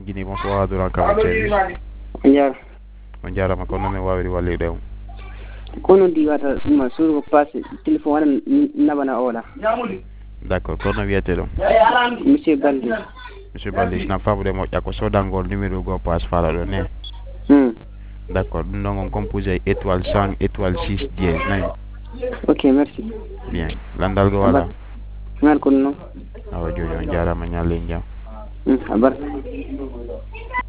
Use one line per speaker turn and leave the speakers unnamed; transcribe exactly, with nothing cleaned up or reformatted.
Guinée bonsoir durant quarante-cinq
Njar
on jarama ko noon min wawiri wallirde on
kono di wata ma suru ko passe téléphone wala nabana ola
d' accord kono wiyete ɗon
monsieur Balde
monsieur Balde sina famude moƴƴa ko sodangol numéro go passe fala ɗo ne
hmm
d' accord ɗum ɗon on composé étoile cent étoile six dièse nayi
ok merci
bien landal go wala
ngal kono non
awa joni on jarama ñalle jam
hmm abar